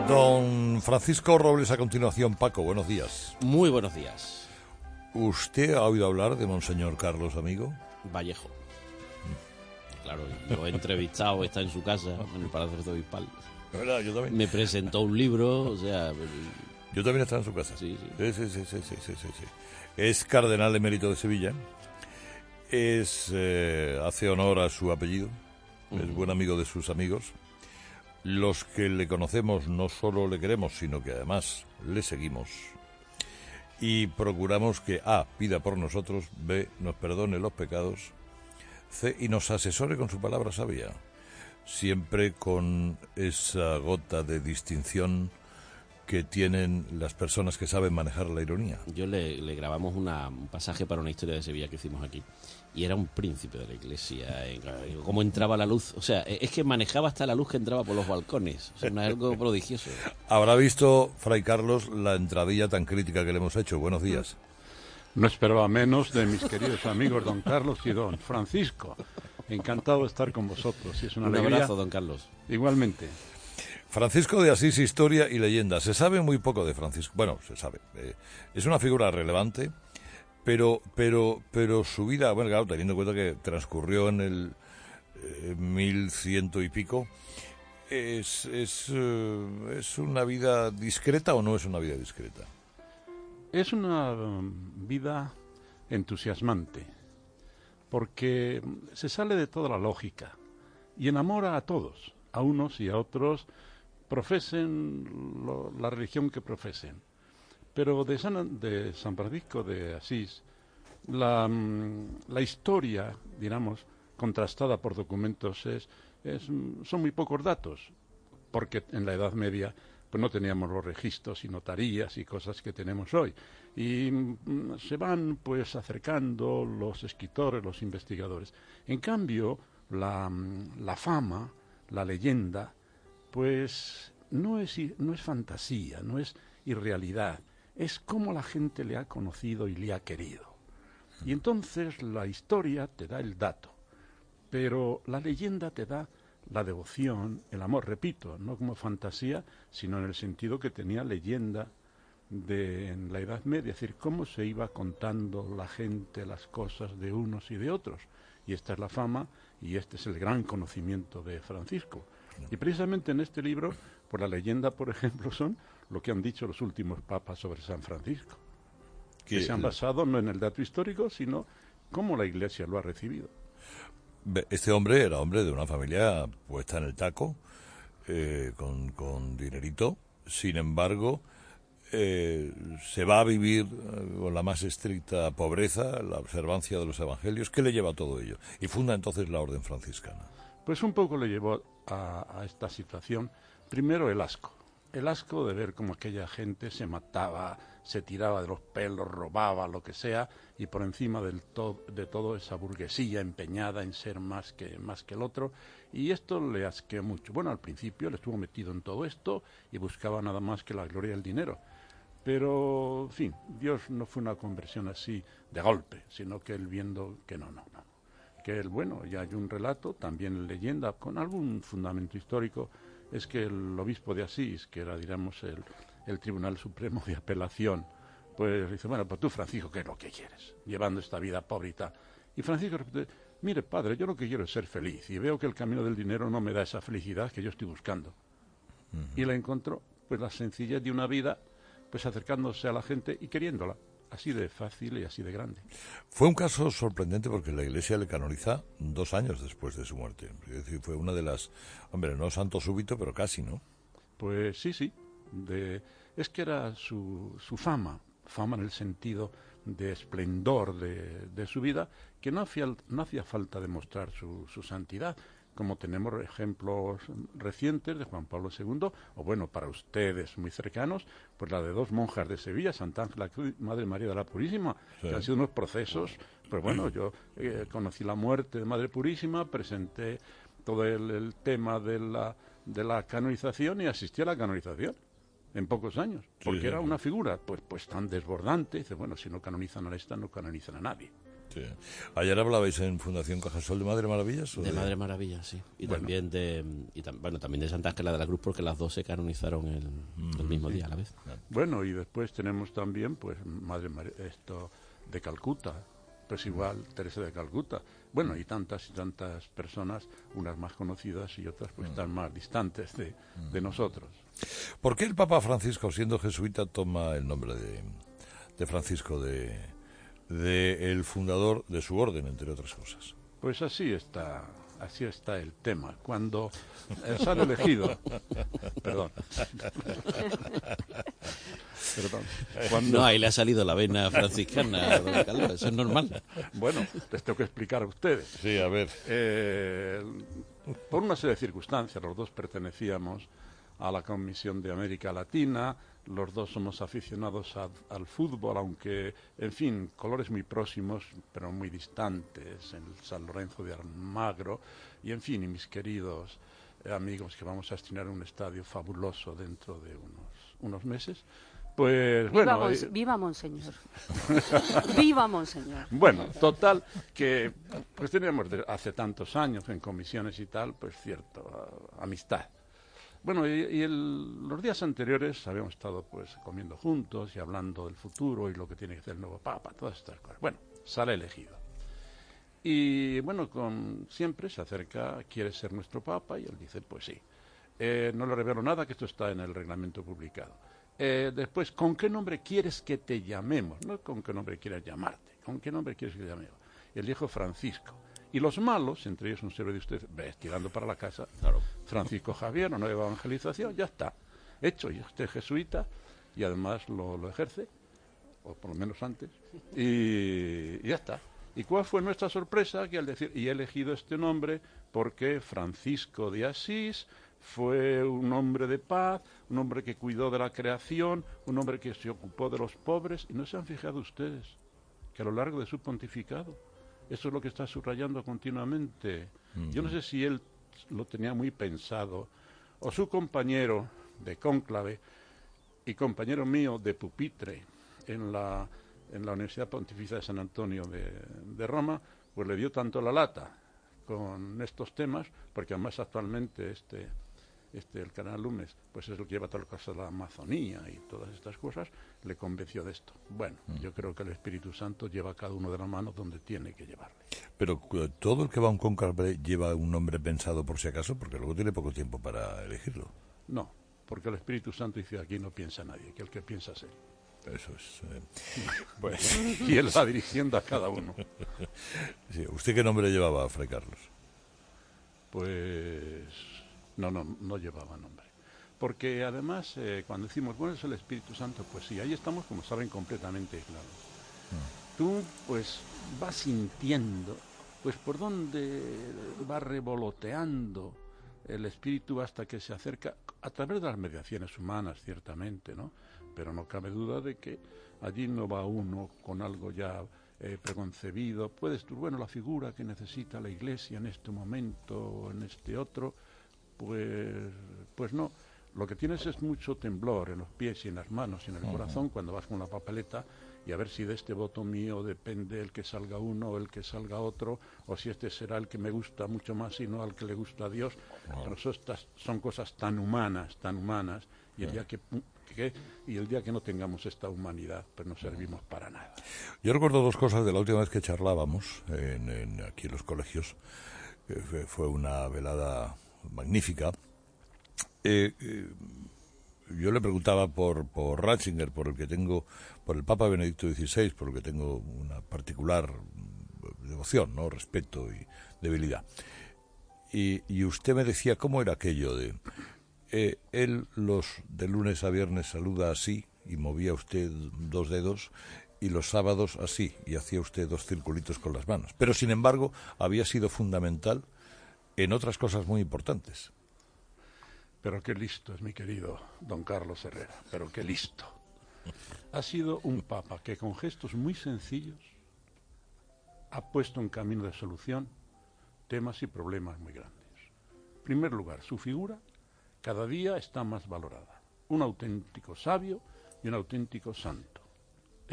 Don Francisco Robles, a continuación. Paco, buenos días. Muy buenos días. ¿Usted ha oído hablar de Monseñor Carlos Amigo? Vallejo. Claro, lo he entrevistado, está en su casa, en el Palacio Arzobispal. ¿Verdad? Yo también. Me presentó un libro, o sea... Yo también estaba en su casa. Sí. Sí. Es cardenal emérito de Sevilla. Hace honor a su apellido. Es buen amigo de sus amigos. Los que le conocemos no solo le queremos, sino que además le seguimos. Y procuramos que A, pida por nosotros, B, nos perdone los pecados, C, y nos asesore con su palabra sabia, siempre con esa gota de distinción que tienen las personas que saben manejar la ironía. Yo le grabamos un pasaje para una historia de Sevilla que hicimos aquí, y era un príncipe de la iglesia, cómo entraba la luz, o sea, es que manejaba hasta la luz que entraba por los balcones, o sea, algo prodigioso. Habrá visto, Fray Carlos, la entradilla tan crítica que le hemos hecho. Buenos días. No esperaba menos de mis queridos amigos don Carlos y don Francisco. Encantado de estar con vosotros. Y es una alegría. Un abrazo, don Carlos. Igualmente. Francisco de Asís, historia y leyenda. Se sabe muy poco de Francisco. Bueno, se sabe. Es una figura relevante, pero su vida, bueno, claro, teniendo en cuenta que transcurrió en el 1100 y pico, ¿es una vida discreta o no es una vida discreta? Es una vida entusiasmante, porque se sale de toda la lógica y enamora a todos, a unos y a otros, profesen la religión que profesen. Pero de San Francisco de Asís, la historia, digamos, contrastada por documentos, son muy pocos datos, porque en la Edad Media pues no teníamos los registros y notarías y cosas que tenemos hoy. Y se van pues acercando los escritores, los investigadores. En cambio, la fama, la leyenda, pues no es fantasía, no es irrealidad, es cómo la gente le ha conocido y le ha querido. Y entonces la historia te da el dato, pero la leyenda te da la devoción, el amor, repito, no como fantasía, sino en el sentido que tenía leyenda en la Edad Media, es decir, cómo se iba contando la gente las cosas de unos y de otros. Y esta es la fama y este es el gran conocimiento de Francisco. Y precisamente en este libro, pues la leyenda, por ejemplo, son lo que han dicho los últimos papas sobre San Francisco, que se han basado no en el dato histórico, sino cómo la Iglesia lo ha recibido. Este hombre era hombre de una familia puesta en el taco, con dinerito. Sin embargo, se va a vivir con la más estricta pobreza, la observancia de los evangelios. ¿Qué le lleva a todo ello? Y funda entonces la orden franciscana. Pues un poco le llevó a esta situación, primero el asco de ver cómo aquella gente se mataba, se tiraba de los pelos, robaba, lo que sea, y por encima de todo esa burguesía empeñada en ser más que el otro, y esto le asqueó mucho. Bueno, al principio él estuvo metido en todo esto y buscaba nada más que la gloria y el dinero, pero, en fin, Dios no fue una conversión así de golpe, sino que él viendo que no. Que él, bueno, ya hay un relato, también en leyenda, con algún fundamento histórico, es que el obispo de Asís, que era, digamos, el Tribunal Supremo de Apelación, pues dice, bueno, pues tú, Francisco, ¿qué es lo que quieres? Llevando esta vida pobre y tal. Y Francisco repite, mire, padre, yo lo que quiero es ser feliz, y veo que el camino del dinero no me da esa felicidad que yo estoy buscando. Y la encontró, pues la sencillez de una vida, pues acercándose a la gente y queriéndola. Así de fácil y así de grande. Fue un caso sorprendente porque la Iglesia le canoniza 2 años después de su muerte. Es decir, fue una de las... Hombre, no santo súbito, pero casi, ¿no? Pues sí. Es que era su fama en el sentido de esplendor de su vida, que no hacía falta demostrar su santidad, como tenemos ejemplos recientes de Juan Pablo II, o bueno, para ustedes muy cercanos, pues la de 2 monjas de Sevilla, Santa Ángela Cruz y Madre María de la Purísima, sí, que han sido unos procesos. Pues bueno, yo conocí la muerte de Madre Purísima, presenté todo el tema de la canonización y asistí a la canonización en pocos años, porque era una figura pues tan desbordante. Dice, bueno, si no canonizan a esta, no canonizan a nadie. Sí. ¿Ayer hablabais en Fundación Cajasol de Madre Maravillas? De Madre Maravilla, sí. Y también también de Santa Ángela de la Cruz, porque las dos se canonizaron el mismo día a la vez. Bueno, y después tenemos también, pues, esto de Calcuta, pues igual, Teresa de Calcuta. Bueno, y tantas personas, unas más conocidas y otras pues están más distantes de nosotros. ¿Por qué el Papa Francisco, siendo jesuita, toma el nombre de Francisco, de el fundador de su orden, entre otras cosas? Pues así está el tema. Cuando se han elegido, perdón, No, ahí le ha salido la vena franciscana, don Carlos, eso es normal. Bueno, les tengo que explicar a ustedes. Sí, a ver. Por una serie de circunstancias, los dos pertenecíamos a la Comisión de América Latina, los dos somos aficionados al fútbol, aunque, en fin, colores muy próximos, pero muy distantes, en el San Lorenzo de Almagro, y en fin, y mis queridos amigos que vamos a estrenar un estadio fabuloso dentro de unos meses. Pues bueno, viva Monseñor. Viva Monseñor. Bueno, total que pues teníamos hace tantos años en comisiones y tal, pues cierto, amistad. Bueno, los días anteriores habíamos estado pues comiendo juntos y hablando del futuro y lo que tiene que hacer el nuevo Papa, todas estas cosas. Bueno, sale elegido. Y bueno, siempre se acerca, quiere ser nuestro Papa, y él dice, pues sí. No le revelo nada, que esto está en el reglamento publicado. Después, ¿con qué nombre quieres que te llamemos? No con qué nombre quieres llamarte, ¿con qué nombre quieres que te llamemos? Y él dijo Francisco. Y los malos, entre ellos un servo de usted, tirando para la casa, claro. Francisco Javier, una nueva evangelización, ya está. Hecho, y usted es jesuita, y además lo ejerce, o por lo menos antes, y ya está. ¿Y cuál fue nuestra sorpresa? Que al decir, y he elegido este nombre porque Francisco de Asís fue un hombre de paz, un hombre que cuidó de la creación, un hombre que se ocupó de los pobres, y no se han fijado ustedes que a lo largo de su pontificado, eso es lo que está subrayando continuamente. Yo no sé si él lo tenía muy pensado, o su compañero de cónclave y compañero mío de pupitre en la Universidad Pontificia de San Antonio de Roma, pues le dio tanto la lata con estos temas, porque además actualmente el canal Lumes, pues es el que lleva todas las cosas de la Amazonía y todas estas cosas, le convenció de esto. Bueno, yo creo que el Espíritu Santo lleva a cada uno de las manos donde tiene que llevarle. Pero todo el que va a un cónclave lleva un nombre pensado por si acaso, porque luego tiene poco tiempo para elegirlo. No, porque el Espíritu Santo dice, aquí no piensa nadie, que el que piensa es él. Eso es. Pues. Y él va dirigiendo a cada uno. Sí, ¿usted qué nombre llevaba, Fray Carlos? Pues no llevaba nombre. Porque además, cuando decimos, bueno, es el Espíritu Santo, pues sí, ahí estamos, como saben, completamente aislados. Tú, pues, vas sintiendo, pues, por dónde va revoloteando el Espíritu hasta que se acerca, a través de las mediaciones humanas, ciertamente, ¿no? Pero no cabe duda de que allí no va uno con algo ya preconcebido. Puedes tú, bueno, la figura que necesita la Iglesia en este momento o en este otro, pues no. Lo que tienes es mucho temblor en los pies y en las manos y en el corazón cuando vas con la papeleta y a ver si de este voto mío depende el que salga uno o el que salga otro, o si este será el que me gusta mucho más y no al que le gusta a Dios. Pero estas son cosas tan humanas, y el día que no tengamos esta humanidad, pues no servimos para nada. Yo recuerdo dos cosas de la última vez que charlábamos aquí en los colegios. Fue una velada magnífica. Yo le preguntaba por Ratzinger, por el Papa Benedicto XVI, por el que tengo una particular devoción, ¿no? Respeto y debilidad. Y usted me decía cómo era aquello de él de lunes a viernes saluda así y movía usted dos dedos, y los sábados así y hacía usted dos circulitos con las manos. Pero sin embargo había sido fundamental en otras cosas muy importantes. Pero qué listo es mi querido don Carlos Herrera, pero qué listo. Ha sido un papa que con gestos muy sencillos ha puesto en camino de solución temas y problemas muy grandes. En primer lugar, su figura cada día está más valorada. Un auténtico sabio y un auténtico santo. Él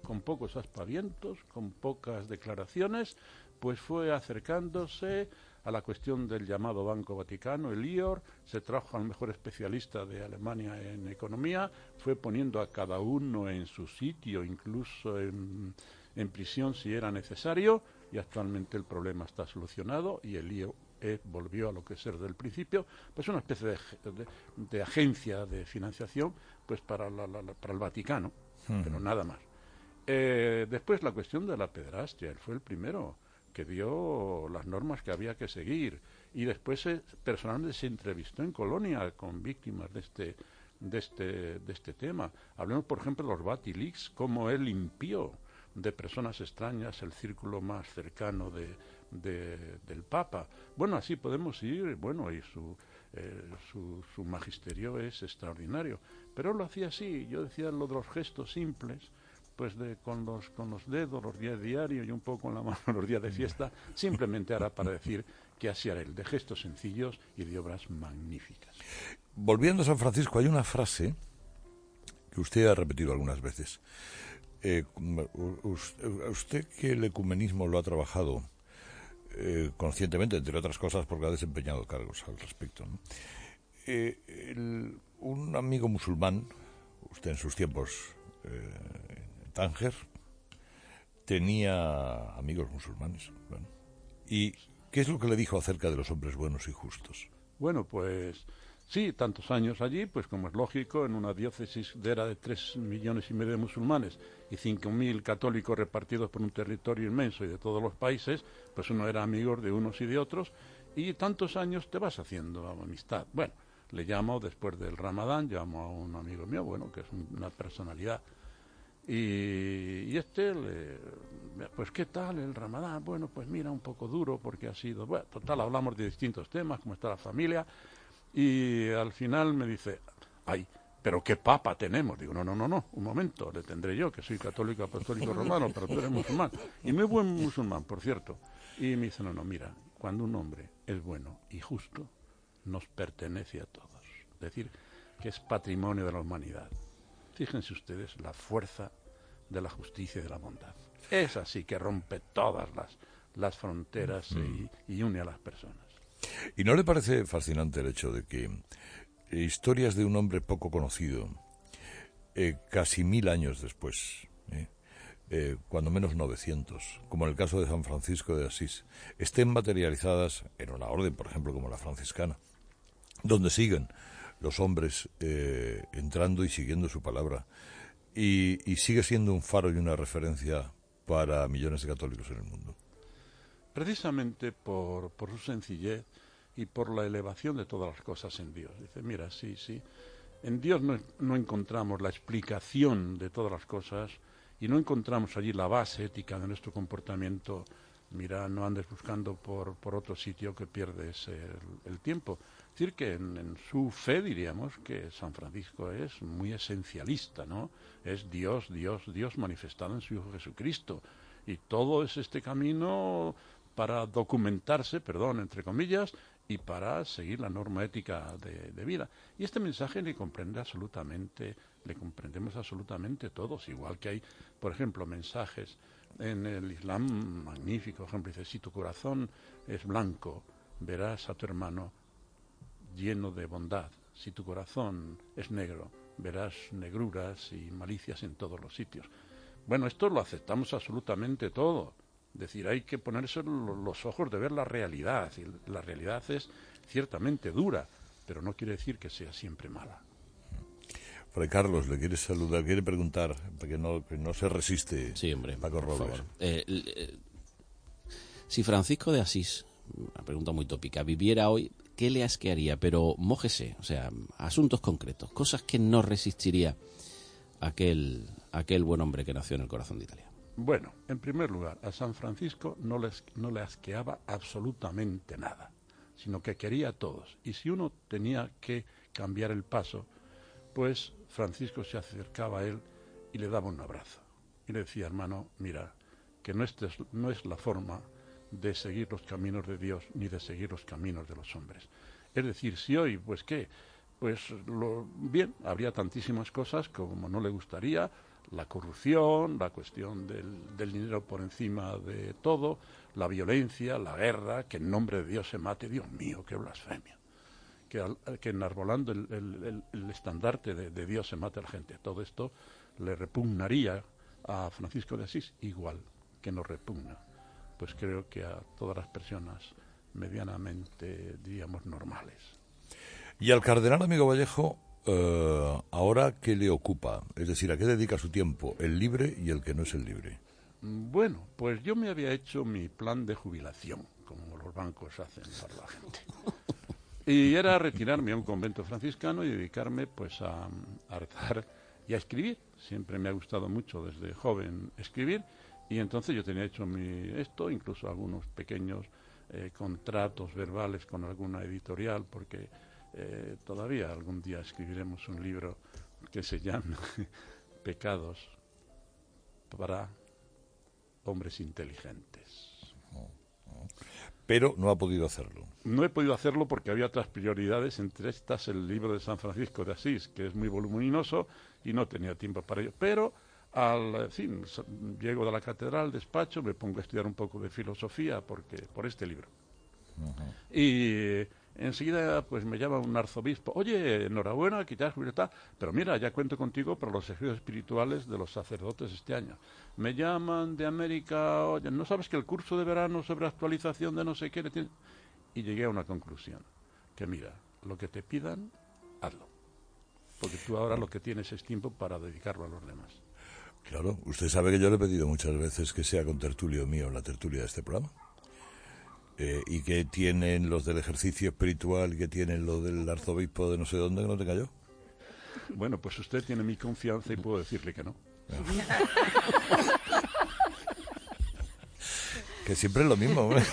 con pocos aspavientos, con pocas declaraciones, pues fue acercándose a la cuestión del llamado Banco Vaticano, el IOR, se trajo al mejor especialista de Alemania en economía, fue poniendo a cada uno en su sitio, incluso en prisión si era necesario, y actualmente el problema está solucionado y el IOR volvió a lo que es desde el principio, pues una especie de agencia de financiación pues para el Vaticano, pero nada más. Después la cuestión de la pederastia, él fue el primero que dio las normas que había que seguir, y después personalmente se entrevistó en Colonia con víctimas de este tema. Hablemos, por ejemplo, de los Batilix, cómo él limpió de personas extrañas el círculo más cercano del Papa. Bueno, así podemos ir, bueno, y su magisterio es extraordinario, pero él lo hacía así. Yo decía lo de los gestos simples, pues con los dedos, los días diarios y un poco con la mano los días de fiesta, simplemente era para decir que así era él, de gestos sencillos y de obras magníficas. Volviendo a San Francisco, hay una frase que usted ha repetido algunas veces. Usted que el ecumenismo lo ha trabajado conscientemente, entre otras cosas porque ha desempeñado cargos al respecto, ¿no? Un amigo musulmán, usted en sus tiempos en Tánger, tenía amigos musulmanes. Bueno, ¿y qué es lo que le dijo acerca de los hombres buenos y justos? Bueno, pues sí, tantos años allí, pues como es lógico, en una diócesis era de 3,5 millones de musulmanes y 5.000 católicos repartidos por un territorio inmenso y de todos los países, pues uno era amigo de unos y de otros, y tantos años te vas haciendo amistad. Bueno, le llamo después del Ramadán, llamo a un amigo mío, bueno, que es una personalidad, y pues ¿qué tal el Ramadán? Bueno, pues mira, un poco duro porque ha sido, bueno, total, hablamos de distintos temas, cómo está la familia, y al final me dice, ay, pero qué papa tenemos. Digo, no, un momento, le tendré yo, que soy católico apostólico romano, pero tú eres musulmán, y muy buen musulmán, por cierto. Y me dice, no, mira, cuando un hombre es bueno y justo, nos pertenece a todos, es decir, que es patrimonio de la humanidad. Fíjense ustedes la fuerza de la justicia y de la bondad. Es así que rompe todas las fronteras y une a las personas. ¿Y no le parece fascinante el hecho de que historias de un hombre poco conocido, casi 1000 años después, cuando menos 900, como en el caso de San Francisco de Asís, estén materializadas en una orden, por ejemplo, como la franciscana, donde siguen los hombres entrando y siguiendo su palabra, y sigue siendo un faro y una referencia para millones de católicos en el mundo? Precisamente por su sencillez y por la elevación de todas las cosas en Dios. Dice, mira, sí, en Dios no encontramos la explicación de todas las cosas y no encontramos allí la base ética de nuestro comportamiento. Mira, no andes buscando por otro sitio que pierdes el tiempo. Es decir, que en su fe diríamos que San Francisco es muy esencialista, ¿no? Es Dios manifestado en su Hijo Jesucristo. Y todo es este camino para documentarse, entre comillas, y para seguir la norma ética de vida. Y este mensaje le comprendemos absolutamente todos, igual que hay, por ejemplo, mensajes en el Islam magnífico, por ejemplo, dice, si tu corazón es blanco, verás a tu hermano lleno de bondad. Si tu corazón es negro, verás negruras y malicias en todos los sitios. Bueno, esto lo aceptamos absolutamente todo. Es decir, hay que ponerse los ojos de ver la realidad. Y la realidad es ciertamente dura, pero no quiere decir que sea siempre mala. Fray Carlos, le quiere saludar, quiere preguntar, que no se resiste. Sí, hombre, Paco Robles. Si Francisco de Asís, una pregunta muy tópica, viviera hoy, ¿qué le asquearía? Pero mójese, o sea, asuntos concretos, cosas que no resistiría aquel buen hombre que nació en el corazón de Italia. Bueno, en primer lugar, a San Francisco no le asqueaba absolutamente nada, sino que quería a todos. Y si uno tenía que cambiar el paso, pues Francisco se acercaba a él y le daba un abrazo. Y le decía, hermano, mira, que no es la forma de seguir los caminos de Dios ni de seguir los caminos de los hombres. Es decir, si hoy, pues qué, bien, habría tantísimas cosas como no le gustaría, la corrupción, la cuestión del dinero por encima de todo, la violencia, la guerra, que en nombre de Dios se mate. Dios mío, qué blasfemia. Que enarbolando el estandarte de Dios se mate a la gente. Todo esto le repugnaría a Francisco de Asís, igual que nos repugna, pues creo que a todas las personas medianamente, diríamos, normales. Y al cardenal amigo Vallejo, ¿ahora qué le ocupa? Es decir, ¿a qué dedica su tiempo? ¿El libre y el que no es el libre? Bueno, pues yo me había hecho mi plan de jubilación, como los bancos hacen para la gente. Y era retirarme a un convento franciscano y dedicarme pues a rezar y a escribir. Siempre me ha gustado mucho desde joven escribir, y entonces yo tenía hecho incluso algunos pequeños contratos verbales con alguna editorial, porque todavía algún día escribiremos un libro que se llama Pecados para hombres inteligentes. Pero no ha podido hacerlo. No he podido hacerlo porque había otras prioridades, entre estas el libro de San Francisco de Asís, que es muy voluminoso y no tenía tiempo para ello. Pero al fin, llego de la catedral, despacho, me pongo a estudiar un poco de filosofía por este libro. Uh-huh. Y enseguida pues me llama un arzobispo: oye, enhorabuena, que te has jubilado, pero mira, ya cuento contigo para los ejercicios espirituales de los sacerdotes este año. Me llaman de América: oye, ¿no sabes que el curso de verano sobre actualización de no sé qué? Y llegué a una conclusión, que mira, lo que te pidan, hazlo, porque tú ahora lo que tienes es tiempo para dedicarlo a los demás. Claro, usted sabe que yo le he pedido muchas veces que sea con tertulio mío en la tertulia de este programa. ¿Y qué tienen los del ejercicio espiritual y qué tienen los del arzobispo de no sé dónde que no tenga yo? Bueno, pues usted tiene mi confianza y puedo decirle que no. Que siempre es lo mismo, hombre.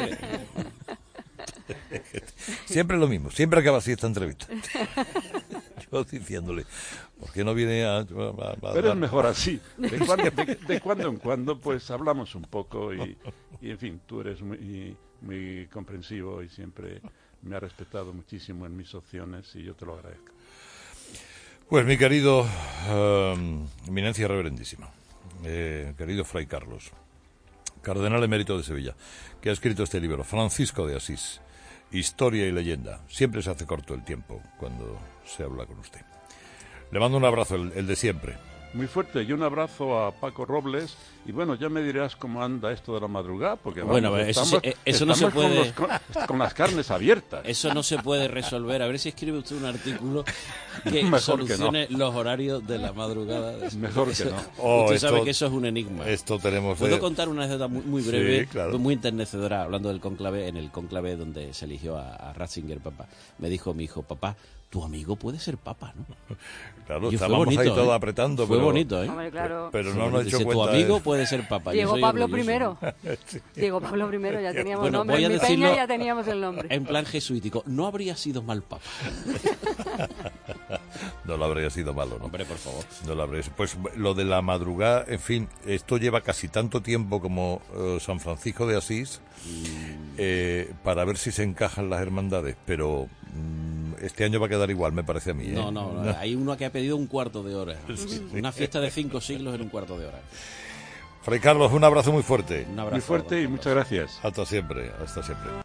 Siempre es lo mismo, siempre acaba así esta entrevista. Yo diciéndole, ¿por qué no viene a Pero es mejor así. De cuando en cuando, pues hablamos un poco y en fin, tú eres muy comprensivo y siempre me has respetado muchísimo en mis opciones y yo te lo agradezco. Pues mi querido eminencia reverendísima, querido Fray Carlos, cardenal emérito de Sevilla, que ha escrito este libro, Francisco de Asís, Historia y leyenda. Siempre se hace corto el tiempo cuando se habla con usted. Le mando un abrazo, el de siempre. Muy fuerte, y un abrazo a Paco Robles. Y bueno, ya me dirás cómo anda esto de la madrugada, porque vamos, bueno, eso no se puede con las carnes abiertas. Eso no se puede resolver. A ver si escribe usted un artículo que Mejor solucione que no. los horarios de la madrugada. Mejor que no. Usted sabe que eso es un enigma. Esto tenemos. ¿Puedo contar una anécdota muy breve, sí, claro, muy enternecedora, hablando del cónclave? En el cónclave donde se eligió a Ratzinger papa, me dijo mi hijo: papá, tu amigo puede ser papa, ¿no? Claro, y estábamos bonito, ahí todos apretando. Fue pero, bonito, ¿eh? Hombre, claro. Pero no nos ha hecho Dice, cuenta. tu amigo puede ser papa. Diego Pablo I. Sí. Diego Pablo I, ya teníamos Bueno, nombre. voy a En mi decirlo peña ya teníamos el nombre. En plan jesuítico, no habría sido mal papa. No lo habría sido malo, ¿no? Hombre, por favor. No lo habría sido. Pues lo de la madrugada, en fin, esto lleva casi tanto tiempo como San Francisco de Asís, para ver si se encajan las hermandades, pero este año va a quedar igual, me parece a mí. No, hay uno que ha pedido un cuarto de hora. Sí. Una fiesta de 5 siglos en un cuarto de hora. Fray Carlos, un abrazo muy fuerte. Un abrazo. Muy fuerte y muchas gracias. Hasta siempre, hasta siempre.